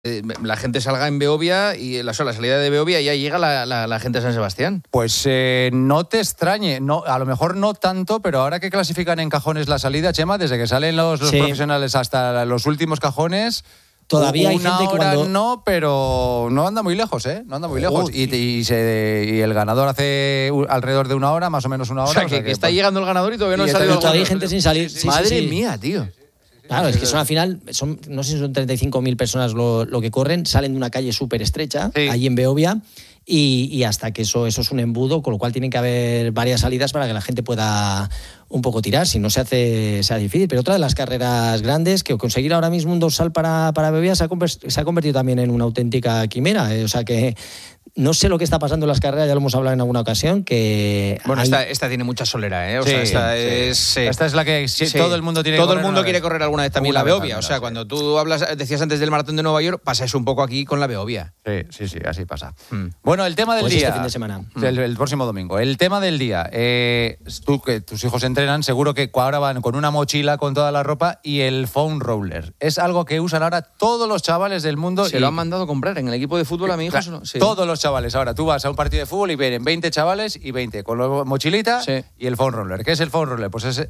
la gente salga en Beovia y la salida de Beovia ya llega la gente a San Sebastián. Pues no te extrañe, no, a lo mejor no tanto, pero ahora que clasifican en cajones la salida, Chema, desde que salen los profesionales hasta los últimos cajones... Todavía hay gente que cuando... no, pero no anda muy lejos, ¿eh? No anda muy lejos. Y el ganador hace alrededor de una hora, más o menos una hora. O sea, que está llegando el ganador y todavía no ha salido. Todavía hay gente sin salir. Sí, Madre mía, tío. Claro, es que son al final, no sé si son 35.000 personas lo que corren, salen de una calle súper estrecha, allí en Beovia, y hasta que eso es un embudo, con lo cual tienen que haber varias salidas para que la gente pueda un poco tirar, si no sea difícil. Pero otra de las carreras grandes, que conseguir ahora mismo un dorsal para Beovia se ha convertido también en una auténtica quimera, o sea que... No sé lo que está pasando en las carreras, ya lo hemos hablado en alguna ocasión, que... Bueno, esta tiene mucha solera, ¿eh? O sea, esta es la que todo el mundo tiene que correr. Todo el mundo quiere correr alguna vez también la Beovia. O sea, cuando tú decías antes del maratón de Nueva York, pasa eso un poco aquí con la Beovia. Sí, así pasa. Bueno, el tema del día... Este fin de semana. El próximo domingo. El tema del día. Tú, que tus hijos entrenan, seguro que ahora van con una mochila con toda la ropa y el foam roller. Es algo que usan ahora todos los chavales del mundo. Se lo han mandado a comprar en el equipo de fútbol a mi hijo. Todos los chavales. Ahora tú vas a un partido de fútbol y vienen 20 chavales y 20 con la mochilita y el foam roller. ¿Qué es el foam roller? Pues es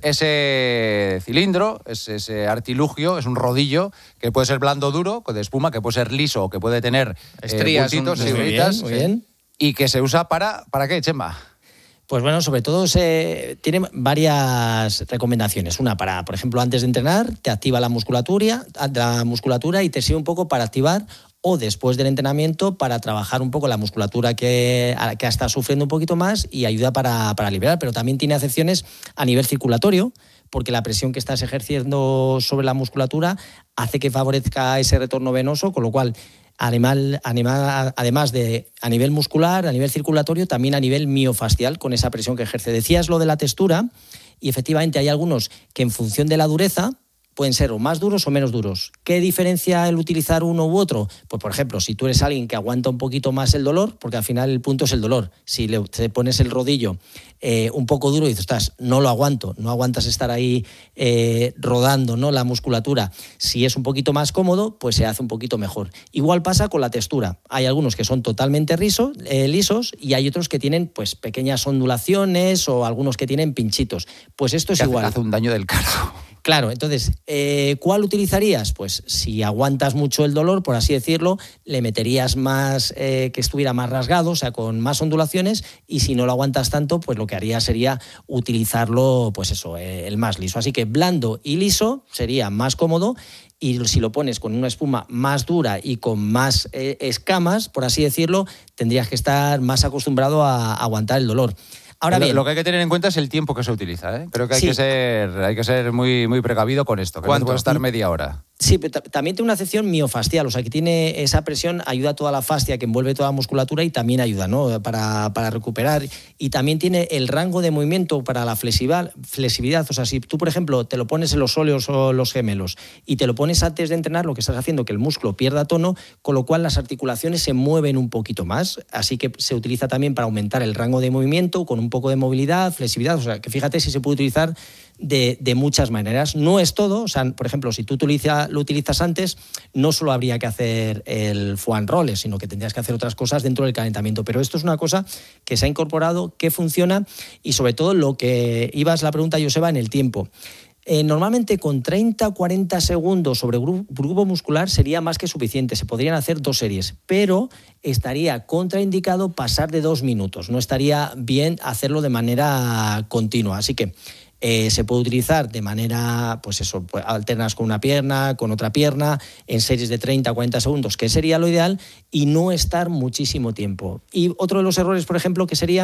ese cilindro, es ese artilugio, es un rodillo que puede ser blando o duro, de espuma, que puede ser liso o que puede tener estrías, puntitos, muy bien. Y que se usa ¿para qué, Chema? Pues bueno, sobre todo tiene varias recomendaciones. Una para, por ejemplo, antes de entrenar, te activa la musculatura y te sirve un poco para activar, o después del entrenamiento para trabajar un poco la musculatura que está sufriendo un poquito más y ayuda para liberar. Pero también tiene acepciones a nivel circulatorio, porque la presión que estás ejerciendo sobre la musculatura hace que favorezca ese retorno venoso, con lo cual... Además de a nivel muscular, a nivel circulatorio, también a nivel miofascial con esa presión que ejerce. Decías lo de la textura y efectivamente hay algunos que en función de la dureza pueden ser o más duros o menos duros. ¿Qué diferencia el utilizar uno u otro? Pues, por ejemplo, si tú eres alguien que aguanta un poquito más el dolor, porque al final el punto es el dolor. Si te pones el rodillo un poco duro y dices, no lo aguanto, no aguantas estar ahí rodando, ¿no?, la musculatura. Si es un poquito más cómodo, pues se hace un poquito mejor. Igual pasa con la textura. Hay algunos que son totalmente lisos y hay otros que tienen pues pequeñas ondulaciones o algunos que tienen pinchitos. Pues esto es igual. Hace un daño del cardo. Claro, entonces, ¿cuál utilizarías? Pues si aguantas mucho el dolor, por así decirlo, le meterías más, que estuviera más rasgado, o sea, con más ondulaciones, y si no lo aguantas tanto, pues lo que haría sería utilizarlo, pues eso, el más liso. Así que blando y liso sería más cómodo, y si lo pones con una espuma más dura y con más escamas, por así decirlo, tendrías que estar más acostumbrado a aguantar el dolor. Ahora bien, lo que hay que tener en cuenta es el tiempo que se utiliza, ¿eh? Creo que hay que ser muy, muy precavido con esto. ¿Cuánto? No puede estar media hora. Sí, pero también tiene una acepción miofascial, o sea, que tiene esa presión, ayuda a toda la fascia que envuelve toda la musculatura y también ayuda, ¿no?, para recuperar. Y también tiene el rango de movimiento para la flexibilidad. O sea, si tú, por ejemplo, te lo pones en los sóleos o los gemelos y te lo pones antes de entrenar, lo que estás haciendo es que el músculo pierda tono, con lo cual las articulaciones se mueven un poquito más. Así que se utiliza también para aumentar el rango de movimiento, con un poco de movilidad, flexibilidad. O sea, que fíjate si se puede utilizar de muchas maneras. No es todo, o sea, por ejemplo, si tú lo utilizas antes, no solo habría que hacer el foam roller, sino que tendrías que hacer otras cosas dentro del calentamiento. Pero esto es una cosa que se ha incorporado, que funciona, y sobre todo lo que ibas la pregunta, Joseba, en el tiempo. Normalmente con 30-40 segundos sobre grupo muscular sería más que suficiente. Se podrían hacer 2 series, pero estaría contraindicado pasar de 2 minutos. No estaría bien hacerlo de manera continua. Así que se puede utilizar de manera, pues eso, alternas con una pierna, con otra pierna, en series de 30-40 segundos, que sería lo ideal, y no estar muchísimo tiempo. Y otro de los errores, por ejemplo, que sería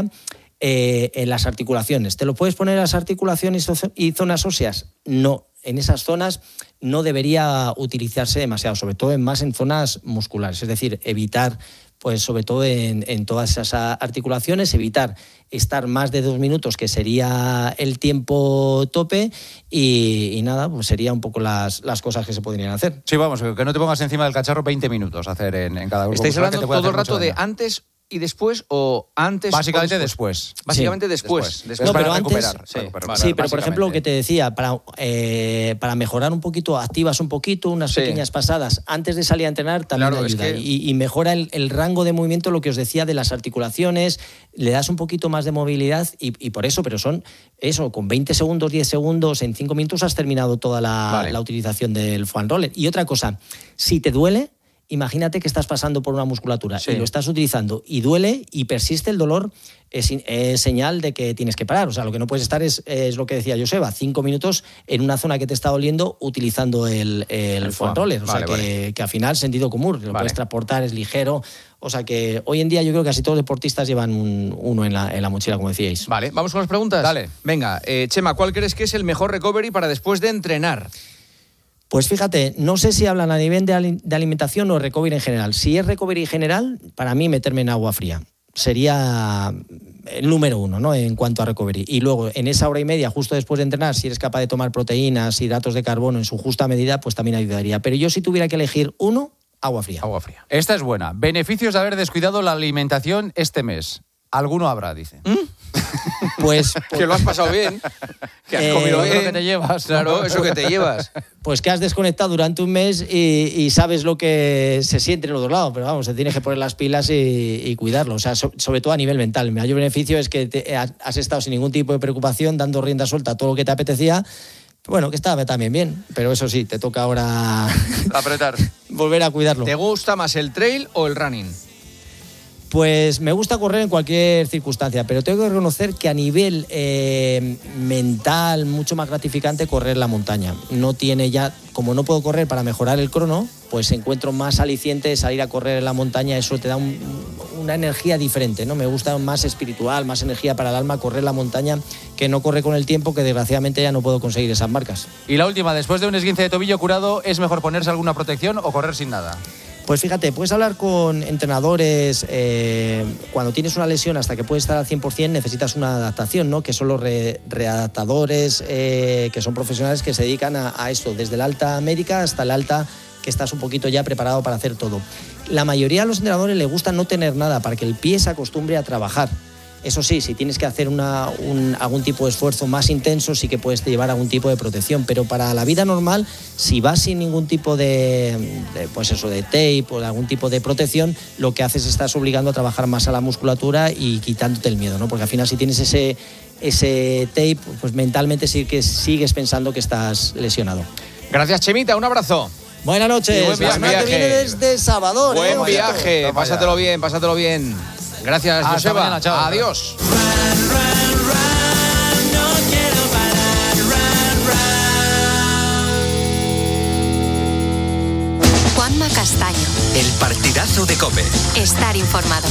en las articulaciones. ¿Te lo puedes poner en las articulaciones y zonas óseas? No, en esas zonas no debería utilizarse demasiado, sobre todo más en zonas musculares, es decir, evitar, pues sobre todo en todas esas articulaciones, evitar estar más de 2 minutos, que sería el tiempo tope, y nada, pues sería un poco las cosas que se podrían hacer. Sí, vamos, que no te pongas encima del cacharro 20 minutos a hacer en cada grupo. Estáis hablando todo el rato de antes y después o antes? Básicamente después. Básicamente después. No, para pero recuperar. Sí, pero por ejemplo, lo que te decía, para mejorar un poquito, activas un poquito, unas pequeñas pasadas antes de salir a entrenar, también ayuda. Y mejora el rango de movimiento, lo que os decía, de las articulaciones, le das un poquito más de movilidad y por eso, pero son eso, con 20 segundos, 10 segundos, en 5 minutos has terminado toda la utilización del foam roller. Y otra cosa, si te duele, imagínate que estás pasando por una musculatura y lo estás utilizando y duele y persiste el dolor, es señal de que tienes que parar. O sea, lo que no puedes estar es lo que decía Joseba, 5 minutos en una zona que te está doliendo utilizando el foam roller. O sea, que al final sentido común, lo puedes transportar, es ligero. O sea que hoy en día yo creo que casi todos los deportistas llevan uno en la mochila, como decíais. Vale, vamos con las preguntas. Dale. Venga, Chema, ¿cuál crees que es el mejor recovery para después de entrenar? Pues fíjate, no sé si hablan a nivel de alimentación o recovery en general. Si es recovery general, para mí meterme en agua fría sería el número 1, ¿no?, en cuanto a recovery. Y luego, en esa hora y media, justo después de entrenar, si eres capaz de tomar proteínas, hidratos de carbono en su justa medida, pues también ayudaría. Pero yo si tuviera que elegir uno, agua fría. Agua fría. Esta es buena. Beneficios de haber descuidado la alimentación este mes. Alguno habrá, dice. Pues que lo has pasado bien, que has comido bien, lo que te llevas. Claro, eso que te llevas. Pues que has desconectado durante un mes y sabes lo que se siente en los dos lados, pero vamos, te tienes que poner las pilas y cuidarlo. O sea, sobre todo a nivel mental. El mayor beneficio es que has estado sin ningún tipo de preocupación, dando rienda suelta a todo lo que te apetecía. Bueno, que estaba también bien, pero eso sí, te toca ahora apretar, volver a cuidarlo. ¿Te gusta más el trail o el running? Pues me gusta correr en cualquier circunstancia, pero tengo que reconocer que a nivel mental, mucho más gratificante correr la montaña. No tiene ya, como no puedo correr para mejorar el crono, pues encuentro más aliciente salir a correr en la montaña, eso te da una energía diferente, ¿no? Me gusta más espiritual, más energía para el alma correr la montaña que no corre con el tiempo, que desgraciadamente ya no puedo conseguir esas marcas. Y la última, después de un esguince de tobillo curado, ¿es mejor ponerse alguna protección o correr sin nada? Pues fíjate, puedes hablar con entrenadores, cuando tienes una lesión hasta que puedes estar al 100% necesitas una adaptación, ¿no? Que son los readaptadores, que son profesionales que se dedican a esto, desde el alta médica hasta el alta que estás un poquito ya preparado para hacer todo. La mayoría de los entrenadores les gusta no tener nada para que el pie se acostumbre a trabajar. Eso sí, si tienes que hacer algún tipo de esfuerzo más intenso, sí que puedes llevar algún tipo de protección, pero para la vida normal, si vas sin ningún tipo de tape o de algún tipo de protección, lo que haces es estás obligando a trabajar más a la musculatura y quitándote el miedo, ¿no? Porque al final si tienes ese tape, pues mentalmente sí que sigues pensando que estás lesionado. Gracias, Chemita, un abrazo. Buenas noches. Buen viaje. La semana que viene desde Salvador. Buen viaje, pásatelo bien. Gracias, Joseba. Mañana, chao. Adiós. Juanma Castaño. El partidazo de COPE. Estar informado.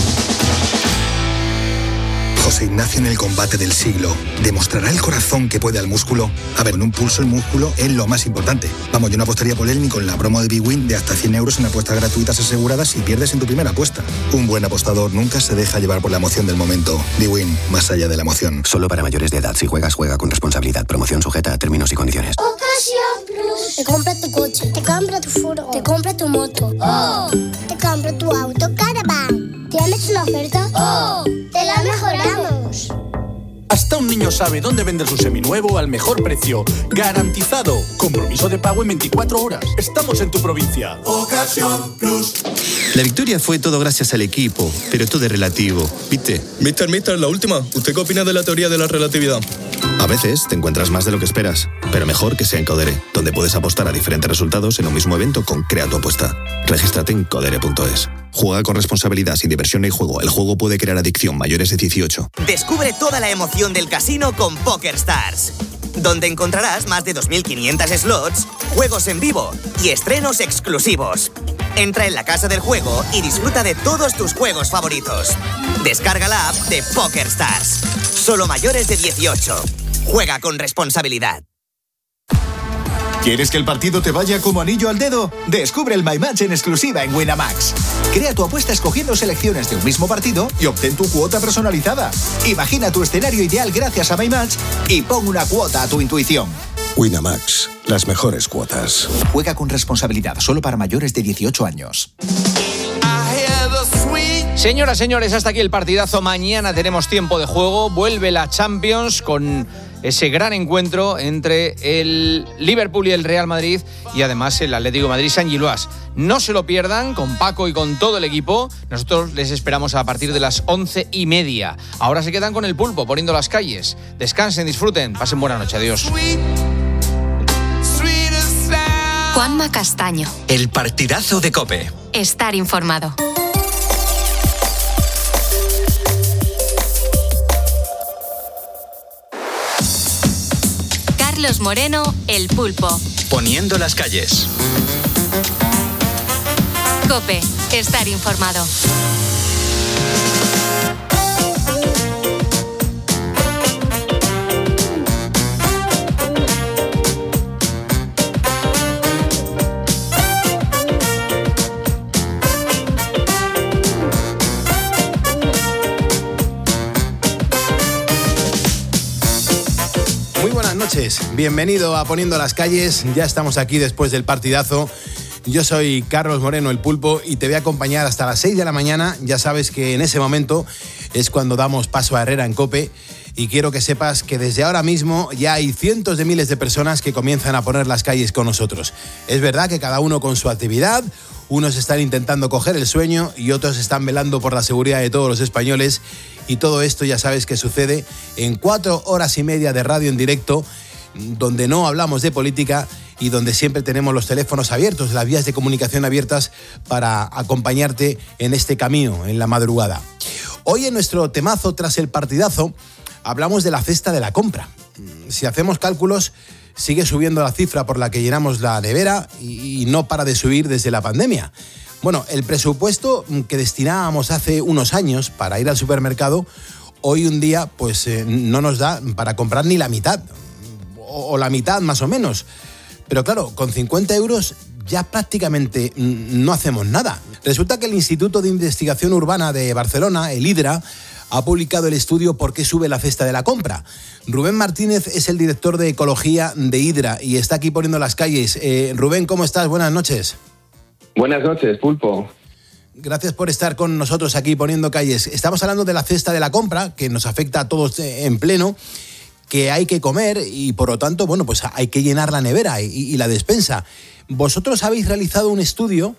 José Ignacio en el combate del siglo. ¿Demostrará el corazón que puede al músculo? A ver, en un pulso el músculo es lo más importante. Vamos, yo no apostaría por él ni con la promo de BWin de hasta 100 euros en apuestas gratuitas aseguradas si pierdes en tu primera apuesta. Un buen apostador nunca se deja llevar por la emoción del momento. BWin, más allá de la emoción. Solo para mayores de edad. Si juegas, juega con responsabilidad. Promoción sujeta a términos y condiciones. Ocasión Plus. Te compra tu coche, te compra tu furgo, te compra tu moto. ¡Oh! Te compra tu auto Caravan. ¿Tienes una oferta? ¡Oh! ¡Te la mejoramos! Hasta un niño sabe dónde vender su seminuevo al mejor precio. ¡Garantizado! Compromiso de pago en 24 horas. Estamos en tu provincia. Ocasión Plus. La victoria fue todo gracias al equipo, pero todo es relativo, ¿viste? Mister, la última. ¿Usted qué opina de la teoría de la relatividad? A veces te encuentras más de lo que esperas, pero mejor que sea en Codere, donde puedes apostar a diferentes resultados en un mismo evento con Crea tu apuesta. Regístrate en codere.es. Juega con responsabilidad, sin diversión ni juego. El juego puede crear adicción. Mayores de 18. Descubre toda la emoción del casino con PokerStars, donde encontrarás más de 2.500 slots, juegos en vivo y estrenos exclusivos. Entra en la casa del juego y disfruta de todos tus juegos favoritos. Descarga la app de PokerStars. Solo mayores de 18. Juega con responsabilidad. ¿Quieres que el partido te vaya como anillo al dedo? Descubre el My Match en exclusiva en Winamax. Crea tu apuesta escogiendo selecciones de un mismo partido y obtén tu cuota personalizada. Imagina tu escenario ideal gracias a My Match y pon una cuota a tu intuición. Winamax, las mejores cuotas. Juega con responsabilidad, solo para mayores de 18 años. Se Señoras, señores, hasta aquí el partidazo. Mañana tenemos tiempo de juego. Vuelve la Champions con ese gran encuentro entre el Liverpool y el Real Madrid y además el Atlético de Madrid San Giloás. No se lo pierdan, con Paco y con todo el equipo. Nosotros les esperamos a partir de las 11:30. Ahora se quedan con el Pulpo poniendo las calles. Descansen, disfruten, pasen buena noche. Adiós. Juanma Castaño. El partidazo de COPE. Estar informado. Carlos Moreno, El Pulpo. Poniendo las calles. COPE. Estar informado. Bienvenido a Poniendo las calles. Ya estamos aquí después del partidazo. Yo soy Carlos Moreno, El Pulpo, y te voy a acompañar hasta las 6 de la mañana. Ya sabes que en ese momento es cuando damos paso a Herrera en COPE, y quiero que sepas que desde ahora mismo ya hay cientos de miles de personas que comienzan a poner las calles con nosotros. Es verdad que cada uno con su actividad, unos están intentando coger el sueño y otros están velando por la seguridad de todos los españoles, y todo esto ya sabes que sucede en 4 horas y media de radio en directo, donde no hablamos de política y donde siempre tenemos los teléfonos abiertos, las vías de comunicación abiertas para acompañarte en este camino, en la madrugada. Hoy en nuestro temazo tras el partidazo hablamos de la cesta de la compra. Si hacemos cálculos, sigue subiendo la cifra por la que llenamos la nevera y no para de subir desde la pandemia. Bueno, el presupuesto que destinábamos hace unos años para ir al supermercado, hoy un día pues no nos da para comprar ni la mitad, o la mitad más o menos. Pero claro, con 50 euros ya prácticamente no hacemos nada. Resulta que el Instituto de Investigación Urbana de Barcelona, el IDRA, ha publicado el estudio ¿Por qué sube la cesta de la compra? Rubén Martínez es el director de Ecología de IDRA y está aquí poniendo las calles. Rubén, ¿cómo estás? Buenas noches. Buenas noches, Pulpo. Gracias por estar con nosotros aquí poniendo calles. Estamos hablando de la cesta de la compra, que nos afecta a todos en pleno, que hay que comer y por lo tanto, bueno, pues hay que llenar la nevera y la despensa. Vosotros habéis realizado un estudio,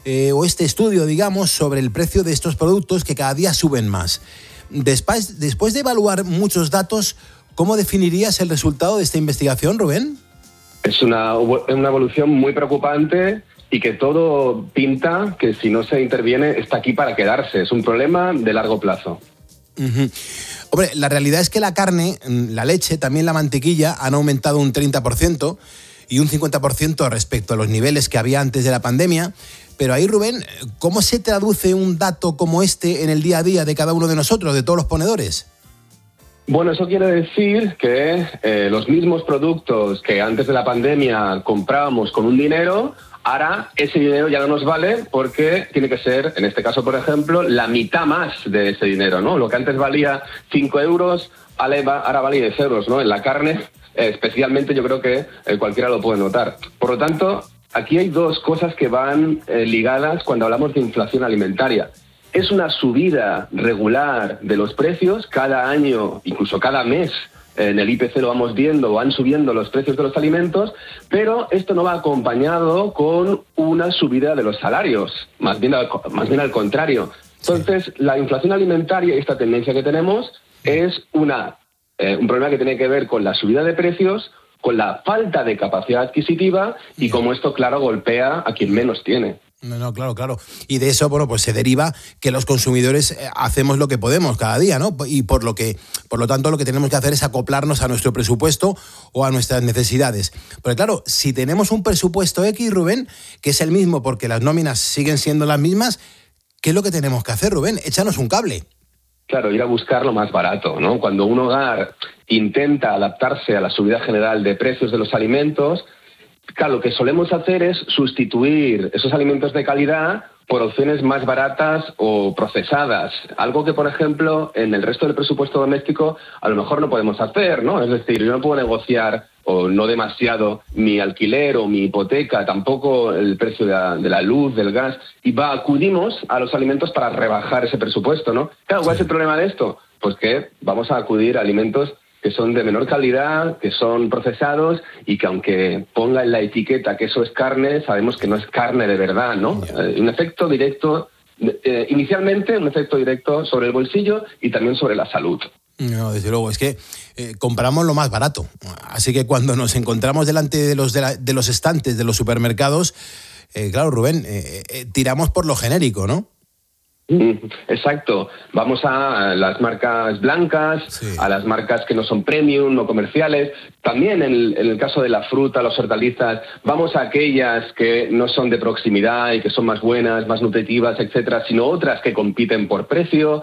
o este estudio, digamos, sobre el precio de estos productos que cada día suben más. Después de evaluar muchos datos, ¿cómo definirías el resultado de esta investigación, Rubén? Es una evolución muy preocupante y que todo pinta que si no se interviene está aquí para quedarse. Es un problema de largo plazo. Uh-huh. Hombre, la realidad es que la carne, la leche, también la mantequilla han aumentado un 30% y un 50% respecto a los niveles que había antes de la pandemia. Pero ahí, Rubén, ¿cómo se traduce un dato como este en el día a día de cada uno de nosotros, de todos los ponedores? Bueno, eso quiere decir que los mismos productos que antes de la pandemia comprábamos con un dinero, ahora ese dinero ya no nos vale porque tiene que ser, en este caso, por ejemplo, la mitad más de ese dinero, ¿no? Lo que antes valía 5 euros, ahora vale 10 euros, ¿no? En la carne, especialmente, yo creo que cualquiera lo puede notar. Por lo tanto, aquí hay dos cosas que van ligadas cuando hablamos de inflación alimentaria. Es una subida regular de los precios cada año, incluso cada mes. En el IPC lo vamos viendo, van subiendo los precios de los alimentos, pero esto no va acompañado con una subida de los salarios, más bien al contrario. Entonces, la inflación alimentaria, esta tendencia que tenemos, es un problema que tiene que ver con la subida de precios, con la falta de capacidad adquisitiva y como esto, claro, golpea a quien menos tiene. No, claro. Y de eso, bueno, pues se deriva que los consumidores hacemos lo que podemos cada día, ¿no? Y por lo tanto, lo que tenemos que hacer es acoplarnos a nuestro presupuesto o a nuestras necesidades. Porque claro, si tenemos un presupuesto X, Rubén, que es el mismo porque las nóminas siguen siendo las mismas, ¿qué es lo que tenemos que hacer, Rubén? Échanos un cable. Claro, ir a buscar lo más barato, ¿no? Cuando un hogar intenta adaptarse a la subida general de precios de los alimentos, claro, lo que solemos hacer es sustituir esos alimentos de calidad por opciones más baratas o procesadas. Algo que, por ejemplo, en el resto del presupuesto doméstico a lo mejor no podemos hacer, ¿no? Es decir, yo no puedo negociar o no demasiado mi alquiler o mi hipoteca, tampoco el precio de la luz, del gas, y acudimos a los alimentos para rebajar ese presupuesto, ¿no? Claro, ¿cuál es el problema de esto? Pues que vamos a acudir a alimentos que son de menor calidad, que son procesados y que aunque ponga en la etiqueta que eso es carne, sabemos que no es carne de verdad, ¿no? Un efecto directo, inicialmente un efecto directo sobre el bolsillo y también sobre la salud. No, desde luego, es que compramos lo más barato. Así que cuando nos encontramos delante de los estantes de los supermercados, claro, Rubén, tiramos por lo genérico, ¿no? Exacto. Vamos a las marcas blancas, a las marcas que no son premium, no comerciales. También en el caso de la fruta, las hortalizas, vamos a aquellas que no son de proximidad y que son más buenas, más nutritivas, etcétera, sino otras que compiten por precio.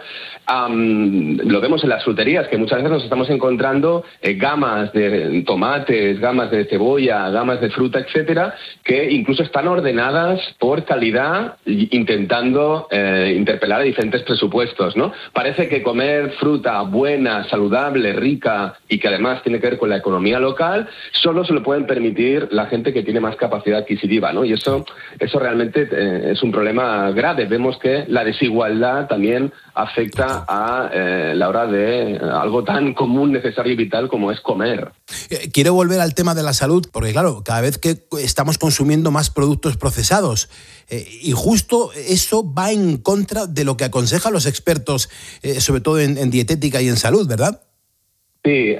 Lo vemos en las fruterías, que muchas veces nos estamos encontrando gamas de tomates, gamas de cebolla, gamas de fruta, etcétera, que incluso están ordenadas por calidad, intentando interpelar a diferentes presupuestos, ¿no? Parece que comer fruta buena, saludable, rica y que además tiene que ver con la economía local, solo se lo pueden permitir la gente que tiene más capacidad adquisitiva, ¿no? Y eso realmente es un problema grave. Vemos que la desigualdad también afecta a la hora de algo tan común, necesario y vital como es comer. Quiero volver al tema de la salud, porque claro, cada vez que estamos consumiendo más productos procesados, y justo eso va en contra de lo que aconsejan los expertos, sobre todo en dietética y en salud, ¿verdad? Sí,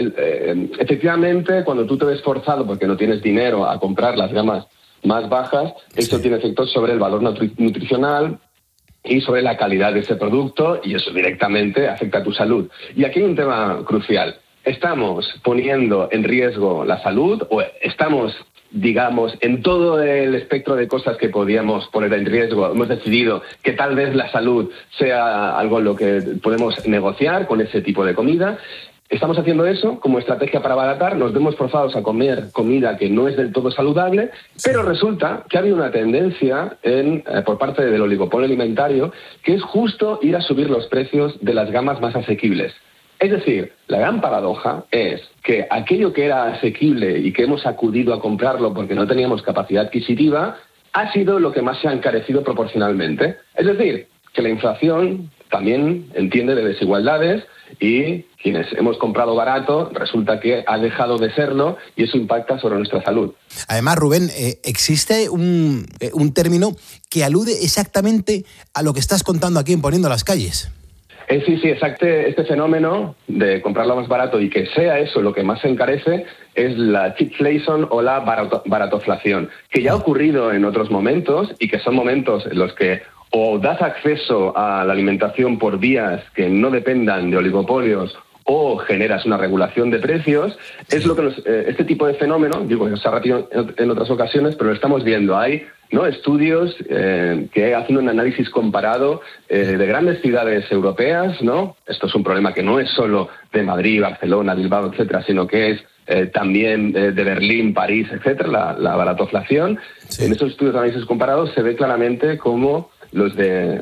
efectivamente, cuando tú te ves forzado porque no tienes dinero a comprar las gamas más bajas, eso tiene efectos sobre el valor nutricional y sobre la calidad de ese producto, y eso directamente afecta a tu salud. Y aquí hay un tema crucial. ¿Estamos poniendo en riesgo la salud o estamos, digamos, en todo el espectro de cosas que podíamos poner en riesgo, hemos decidido que tal vez la salud sea algo en lo que podemos negociar con ese tipo de comida? Estamos haciendo eso como estrategia para abaratar, nos vemos forzados a comer comida que no es del todo saludable, pero resulta que ha habido una tendencia por parte del oligopolio alimentario que es justo ir a subir los precios de las gamas más asequibles. Es decir, la gran paradoja es que aquello que era asequible y que hemos acudido a comprarlo porque no teníamos capacidad adquisitiva, ha sido lo que más se ha encarecido proporcionalmente. Es decir, que la inflación también entiende de desigualdades y quienes hemos comprado barato resulta que ha dejado de serlo y eso impacta sobre nuestra salud. Además, Rubén, existe un término que alude exactamente a lo que estás contando aquí en Poniendo las Calles. Sí, exacto. Este fenómeno de comprarlo más barato y que sea eso lo que más se encarece es la cheapflation o la baratoflación, que ya ha ocurrido en otros momentos y que son momentos en los que o das acceso a la alimentación por vías que no dependan de oligopolios o generas una regulación de precios. Es lo que este tipo de fenómeno, digo, se ha repetido en otras ocasiones, pero lo estamos viendo. Hay estudios que hacen un análisis comparado de grandes ciudades europeas, ¿no? Esto es un problema que no es solo de Madrid, Barcelona, Bilbao, etcétera, sino que es también de Berlín, París, etcétera, la baratoflación. Sí. En esos estudios de análisis comparados se ve claramente cómo los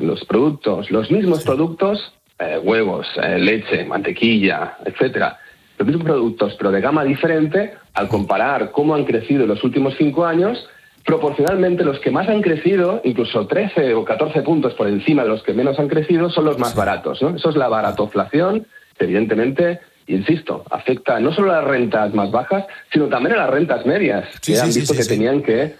mismos productos, huevos, leche, mantequilla, etcétera, los mismos productos, pero de gama diferente, al comparar cómo han crecido en los últimos 5 años, proporcionalmente los que más han crecido, incluso 13 o 14 puntos por encima de los que menos han crecido, son los más baratos, ¿no? Eso es la baratoflación, que evidentemente, insisto, afecta no solo a las rentas más bajas, sino también a las rentas medias, que han visto que tenían que,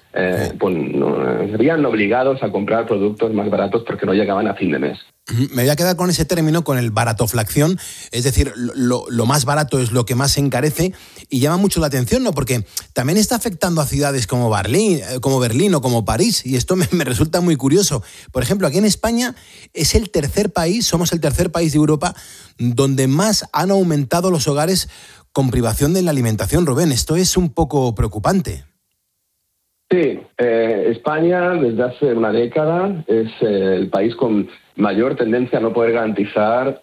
serían obligados a comprar productos más baratos porque no llegaban a fin de mes. Me voy a quedar con ese término, con el baratoflación, es decir, lo más barato es lo que más se encarece y llama mucho la atención, ¿no? Porque también está afectando a ciudades como Berlín o como París, y esto me resulta muy curioso. Por ejemplo, aquí en España somos el tercer país de Europa donde más han aumentado los hogares con privación de la alimentación. Rubén, esto es un poco preocupante. Sí, España desde hace una década es el país con mayor tendencia a no poder garantizar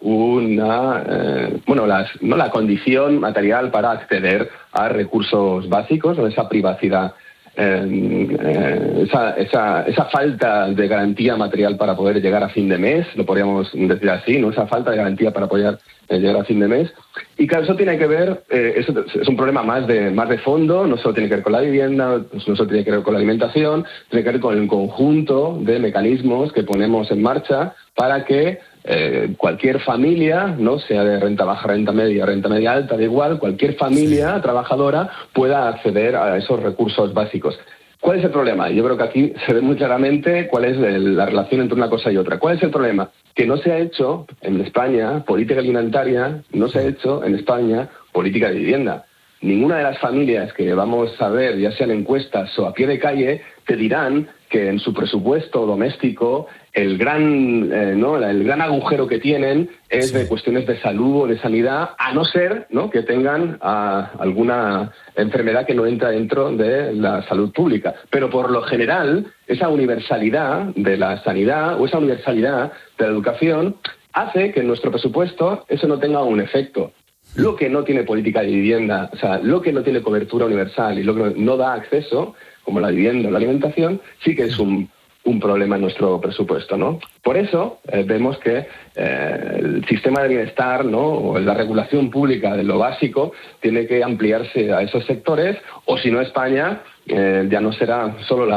la condición material para acceder a recursos básicos o esa privacidad esa falta de garantía material para poder llegar a fin de mes, lo podríamos decir así, ¿no? Esa falta de garantía para poder llegar a fin de mes. Y claro, eso tiene que ver, eso es un problema más de fondo, no solo tiene que ver con la vivienda, no solo tiene que ver con la alimentación, tiene que ver con el conjunto de mecanismos que ponemos en marcha para que cualquier familia, no sea de renta baja, renta media alta, da igual, cualquier familia trabajadora pueda acceder a esos recursos básicos. ¿Cuál es el problema? Yo creo que aquí se ve muy claramente cuál es la relación entre una cosa y otra. ¿Cuál es el problema? Que no se ha hecho en España política alimentaria, no se ha hecho en España política de vivienda. Ninguna de las familias que vamos a ver, ya sean encuestas o a pie de calle, te dirán que en su presupuesto doméstico el gran agujero que tienen es de cuestiones de salud o de sanidad, a no ser, ¿no?, que tengan alguna enfermedad que no entra dentro de la salud pública. Pero por lo general, esa universalidad de la sanidad o esa universalidad de la educación hace que en nuestro presupuesto eso no tenga un efecto. Lo que no tiene política de vivienda, o sea, lo que no tiene cobertura universal y lo que no da acceso, como la vivienda o la alimentación, sí que es un problema en nuestro presupuesto, ¿no? Por eso vemos que el sistema de bienestar, ¿no?, o la regulación pública de lo básico tiene que ampliarse a esos sectores, o si no España ya no será solo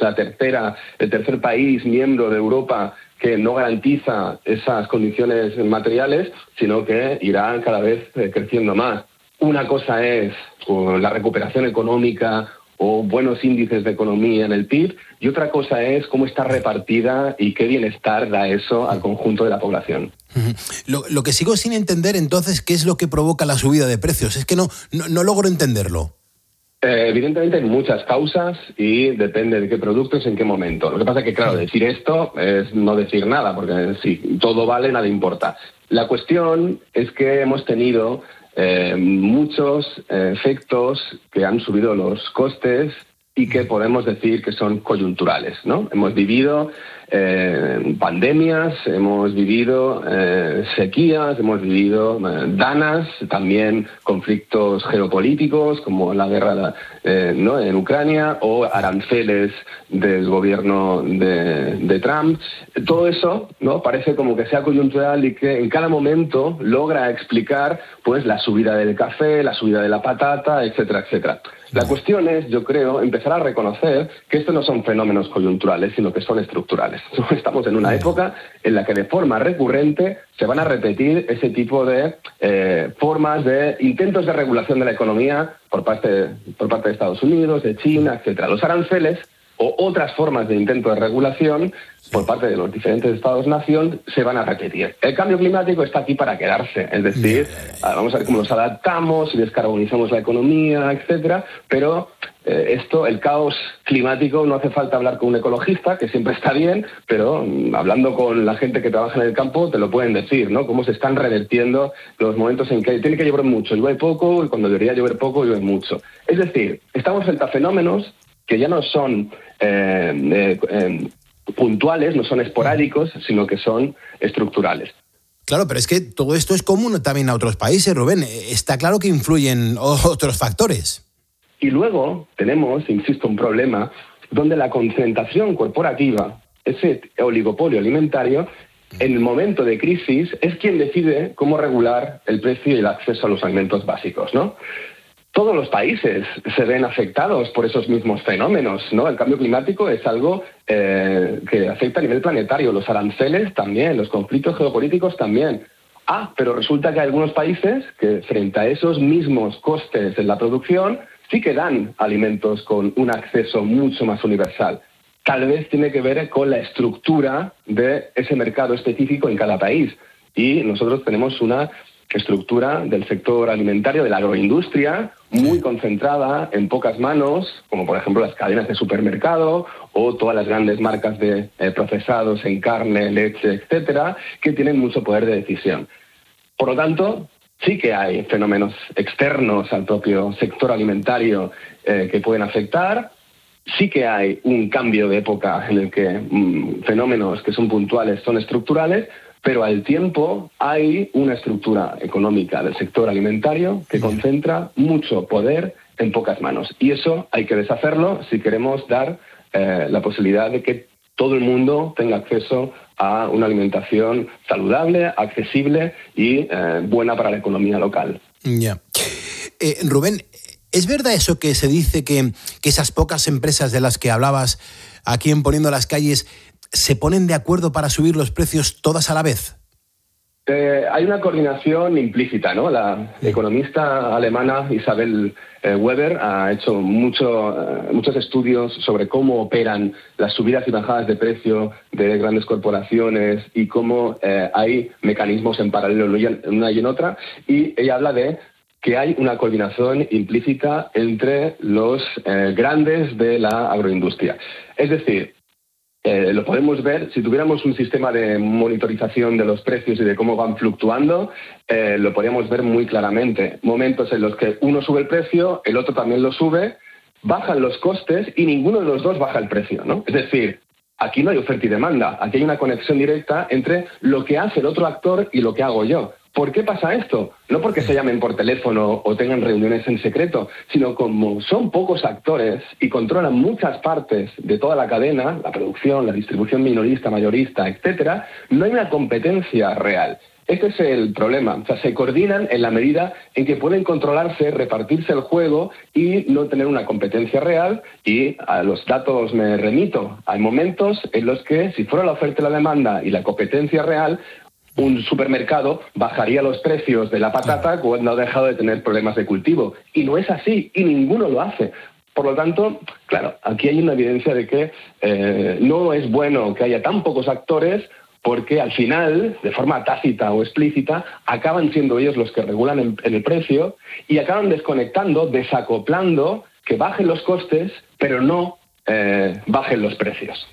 el tercer país miembro de Europa que no garantiza esas condiciones materiales, sino que irá cada vez creciendo más. Una cosa es la recuperación económica o buenos índices de economía en el PIB, y otra cosa es cómo está repartida y qué bienestar da eso al conjunto de la población. Lo que sigo sin entender, entonces, ¿qué es lo que provoca la subida de precios? Es que no logro entenderlo. Evidentemente hay muchas causas y depende de qué productos, en qué momento. Lo que pasa es que, claro, decir esto es no decir nada, porque si todo vale, nada importa. La cuestión es que hemos tenido muchos efectos que han subido los costes y que podemos decir que son coyunturales, ¿no? Hemos vivido pandemias, hemos vivido sequías, hemos vivido danas, también conflictos geopolíticos como la guerra ¿no?, en Ucrania, o aranceles del gobierno de Trump. Todo eso, ¿no?, parece como que sea coyuntural y que en cada momento logra explicar, pues, la subida del café, la subida de la patata, etcétera, etcétera. La cuestión es, yo creo, empezar a reconocer que estos no son fenómenos coyunturales, sino que son estructurales. Estamos en una época en la que de forma recurrente se van a repetir ese tipo de formas de intentos de regulación de la economía por parte de Estados Unidos, de China, etcétera. Los aranceles o otras formas de intento de regulación por parte de los diferentes Estados-nación se van a repetir. El cambio climático está aquí para quedarse, es decir, vamos a ver cómo nos adaptamos, si descarbonizamos la economía, etcétera, pero el caos climático, no hace falta hablar con un ecologista, que siempre está bien, pero hablando con la gente que trabaja en el campo te lo pueden decir, ¿no?, cómo se están revertiendo los momentos en que tiene que llover mucho, llueve poco, y cuando debería llover poco, llueve mucho. Es decir, estamos frente a fenómenos que ya no son puntuales, no son esporádicos, sino que son estructurales. Claro, pero es que todo esto es común también a otros países, Rubén. Está claro que influyen otros factores. Y luego tenemos, insisto, un problema donde la concentración corporativa, ese oligopolio alimentario, en el momento de crisis es quien decide cómo regular el precio y el acceso a los alimentos básicos, ¿no? Todos los países se ven afectados por esos mismos fenómenos, ¿no? El cambio climático es algo que afecta a nivel planetario, los aranceles también, los conflictos geopolíticos también. Pero resulta que hay algunos países que frente a esos mismos costes en la producción sí que dan alimentos con un acceso mucho más universal. Tal vez tiene que ver con la estructura de ese mercado específico en cada país. Y nosotros tenemos una estructura del sector alimentario, de la agroindustria, muy concentrada en pocas manos, como por ejemplo las cadenas de supermercado o todas las grandes marcas de procesados en carne, leche, etcétera, que tienen mucho poder de decisión. Por lo tanto, sí que hay fenómenos externos al propio sector alimentario que pueden afectar. Sí que hay un cambio de época en el que fenómenos que son puntuales son estructurales, pero al tiempo hay una estructura económica del sector alimentario que concentra mucho poder en pocas manos. Y eso hay que deshacerlo si queremos dar la posibilidad de que todo el mundo tenga acceso a una alimentación saludable, accesible y buena para la economía local. Ya. Rubén, ¿es verdad eso que se dice que esas pocas empresas de las que hablabas aquí en Poniendo las Calles se ponen de acuerdo para subir los precios todas a la vez? Hay una coordinación implícita, ¿no? La economista alemana Isabel Weber ha hecho muchos estudios sobre cómo operan las subidas y bajadas de precio de grandes corporaciones y cómo hay mecanismos en paralelo en una y en otra, y ella habla de que hay una coordinación implícita entre los grandes de la agroindustria. Es decir, lo podemos ver, si tuviéramos un sistema de monitorización de los precios y de cómo van fluctuando, lo podríamos ver muy claramente. Momentos en los que uno sube el precio, el otro también lo sube, bajan los costes y ninguno de los dos baja el precio, ¿no? Es decir, aquí no hay oferta y demanda, aquí hay una conexión directa entre lo que hace el otro actor y lo que hago yo. ¿Por qué pasa esto? No porque se llamen por teléfono o tengan reuniones en secreto, sino como son pocos actores y controlan muchas partes de toda la cadena, la producción, la distribución minorista, mayorista, etcétera, no hay una competencia real. Este es el problema. O sea, se coordinan en la medida en que pueden controlarse, repartirse el juego y no tener una competencia real. Y a los datos me remito. Hay momentos en los que, si fuera la oferta y la demanda y la competencia real, un supermercado bajaría los precios de la patata cuando ha dejado de tener problemas de cultivo. Y no es así, y ninguno lo hace. Por lo tanto, claro, aquí hay una evidencia de que no es bueno que haya tan pocos actores, porque al final, de forma tácita o explícita, acaban siendo ellos los que regulan en el precio y acaban desconectando, desacoplando, que bajen los costes, pero no bajen los precios.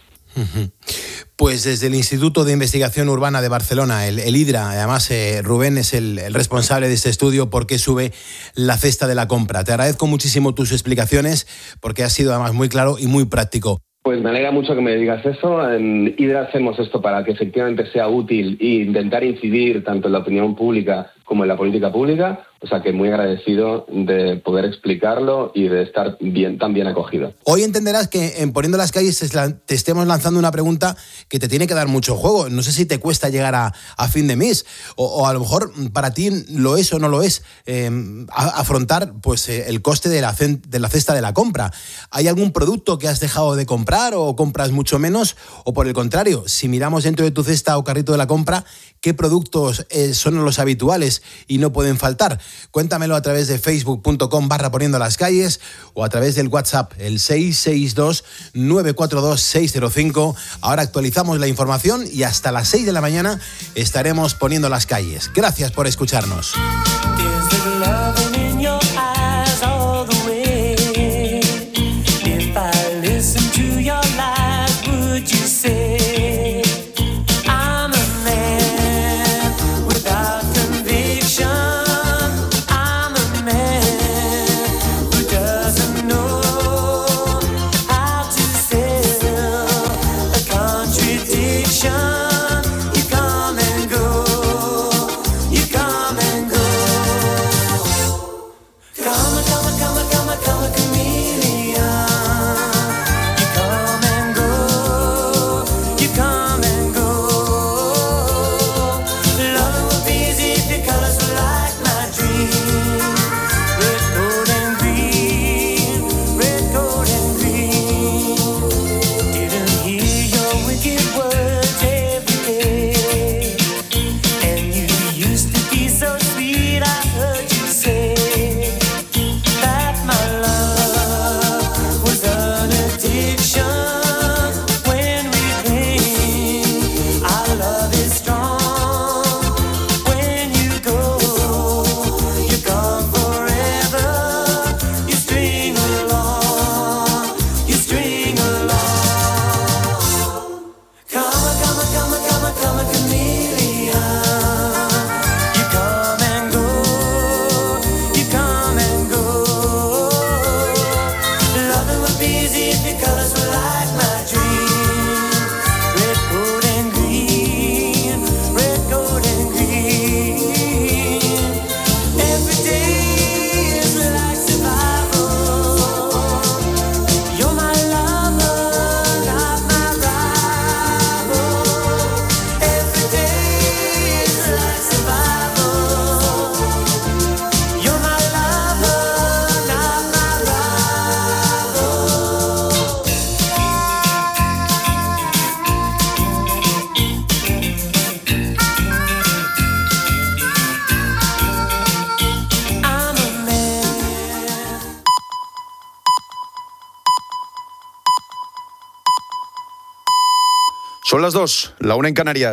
Pues desde el Instituto de Investigación Urbana de Barcelona, el IDRA, además Rubén es el responsable de este estudio, ¿por qué sube la cesta de la compra? Te agradezco muchísimo tus explicaciones, porque has sido además muy claro y muy práctico. Pues me alegra mucho que me digas eso. En IDRA hacemos esto para que efectivamente sea útil e intentar incidir tanto en la opinión pública como en la política pública. O sea que muy agradecido de poder explicarlo y de estar tan bien acogido. Hoy entenderás que en Poniendo las Calles te estemos lanzando una pregunta que te tiene que dar mucho juego. No sé si te cuesta llegar a fin de mes o a lo mejor para ti lo es o no lo es afrontar pues el coste de la cesta de la compra. ¿Hay algún producto que has dejado de comprar o compras mucho menos? O por el contrario, si miramos dentro de tu cesta o carrito de la compra, ¿qué productos son los habituales y no pueden faltar? Cuéntamelo a través de facebook.com/Poniendo las Calles o a través del WhatsApp, el 662-942-605. Ahora actualizamos la información y hasta las 6 de la mañana estaremos Poniendo las Calles. Gracias por escucharnos. Son las 2, la 1 en Canarias.